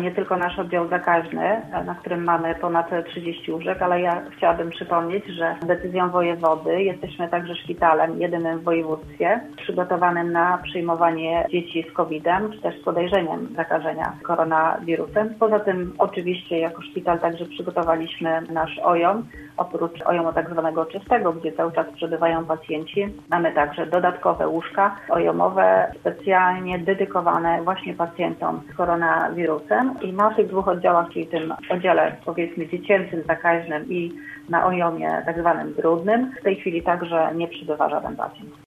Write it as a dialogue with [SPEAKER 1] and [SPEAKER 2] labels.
[SPEAKER 1] nie tylko nasz oddział zakaźny, na którym mamy ponad 30 łóżek, ale ja chciałabym przypomnieć, że decyzją wojewody jesteśmy także szpitalem jedynym w województwie przygotowanym na przyjmowanie dzieci z COVID-em, czy też z podejrzeniem zakażenia koronawirusem. Poza tym oczywiście jako szpital także przygotowaliśmy nasz OJOM. Oprócz OJOM-u tak zwanego czystego, gdzie cały czas przebywają pacjenci, mamy także dodatkowe łóżka OJOM-owe specjalnie dedykowane właśnie pacjentom z koronawirusem i na tych dwóch oddziałach, czyli tym oddziale powiedzmy dziecięcym, zakaźnym i na OJOM-ie tak zwanym brudnym, w tej chwili także nie przybywa żaden pacjent.